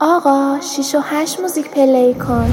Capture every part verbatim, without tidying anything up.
آقا شیش و هشت موزیک پلی کن.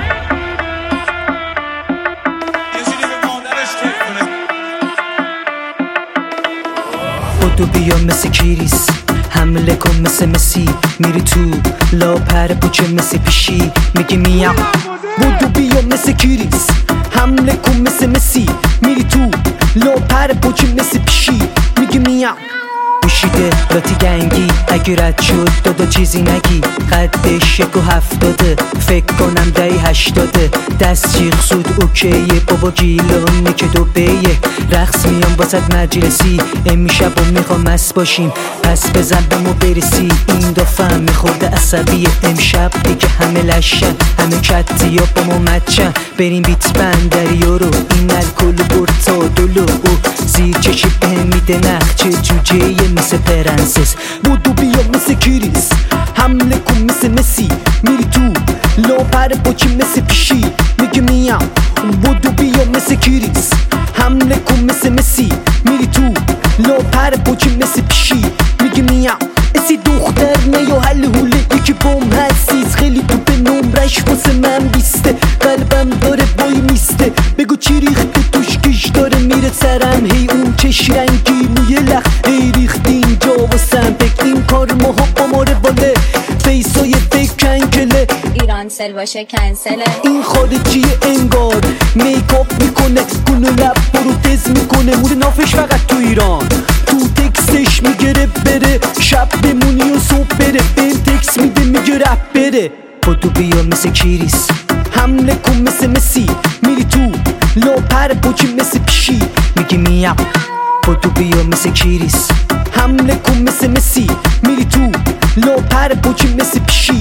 بودو بیا مثل کریس، حمله کن مثل مسی، میری تو لا پر پوچه مثل پیشی، میگی میام. بودو بیا مثل کریس، حمله کن مثل مسی، میری تو لا پر پوچه مثل پیشی، میگی میام. پوشیده راتی گنگی، اگه رد شد دادا چیزی نگی. قدش یک و هفتاده، فکر کنم دهی هشتاده. دست جیغ سود اوکیه، بابا گیلانه که دو بیه. رقص میام باسد مجلسی، امشب و میخوام مست باشیم، پس بزن بمو برسی. این دفعه میخورده عصبیه، امشب دیگه همه لشن، همه کتی ها با ما مچن. بریم بیت بندری رو، این الکل و برتادلو زیر چشی بهم میده نخچه جوجه مثل پرنسس. بودو بیا مثل کریس، حمله کن مثل مسی، میری تو لا پر پاچی مثل پیشی، میگه میام. بودو بیا مثل کریس، حمله کن مثل مسی، میری تو لا پر پاچی مثل پیشی، میگه میام. اسی دختر نه یا حل حوله، یکی بام هستیز خیلی تو به نمرش واسه من بیسته. قلبم داره بای میسته، بگو چی ریخته توش کش داره میره سرم. هی اون چش رنگی موی لخ، هی ریختی اینجا واسم بکتین کار ماها با ما رواله. فیسای فیک کنکله، ایران سل باشه کنسله. این خارجی انگار میکاپ میکنه، گل و لب پروتز میکنه. مود نافش فقط تو ایران، تو تکسش میگره بره، شب بمونی و صبح بره. بهم تکس میده میگه رپ بره. بودو بیا مثل کریس، حمله کن مثل مسی، میری تو لا پر پاچی مثل پیشی، میگی میام. بودو بیا مثل کریس، حمله کن مثل مسی، میری تو لا پر پاچی مثل پیشی.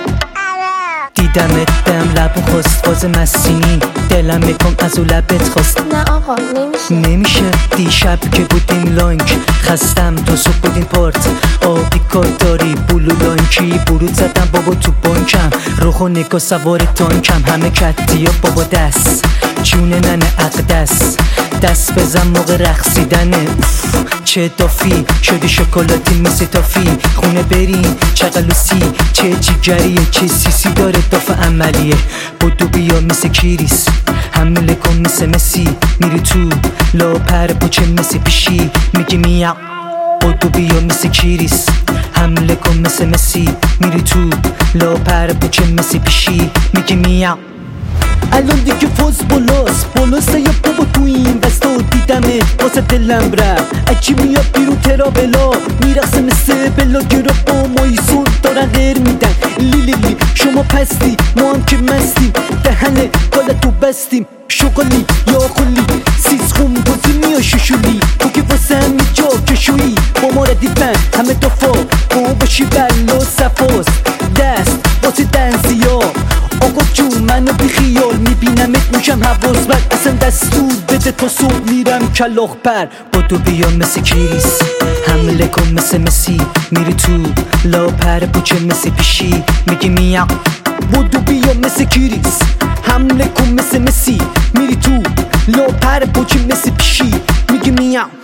دیدمت بهم لبو خواست، باز مسینی دلم میکن از او لبت خواست. نه آقا نمیشه نمیشه. دیشب که بودیم لانک، خستم تا صبح بودیم پارت. آبی کار داری بلو لانکی، برود زدم بابا تو بانکم. روخ و نگاه سوار تانکم، همه کتی ها بابا دست جون ننه اقدس. دست بزن موقع رقصیدنه، اوف چه دافی شدی شکلاتی مثل تافی. خونه بریم چقلوسی، چه جیگریه چه سیسی داره داف عملیه. بودو بیا مثل کریس، حمله کن مثل مسی، میری تو لا پر پوچه مثل پیشی، میگی میام. بودو بیا مثل کریس، حمله کن مثل مسی، میری تو لا پر پوچه مثل پیشی، میگی میام. الان دیگه فوز بلاس بلاسه یا بابا تو این بستا دیدمه واسه دلم رفت. اکی میاد بیرون ترابلا، میرقصه مثل بلا گرا با مایسون دارن غیر میدن. لیلی لی شما پستی ما هم که مستیم، دهنه بالا تو بستیم. شغلی یا خلی سیز خون بازی میا ششولی، تو که واسه همی جا کشویی با ما ردی بند همه دفا. با باشی بلا صفاست دست واسه دنزیا. آقا جون منو بی خیال میبینمت موشم حواس بر، اصلا دستور بده تا صبح میرم کلاخ پر. بودو بیا مثل کریس، حمله کن مثل مسی، میری تو لا پر پوچه مثل پیشی، میگی میام. بودو بیا مثل کریس، حمله کن مثل مسی، میری تو لا پر پوچه مثل پیشی، میگی میام.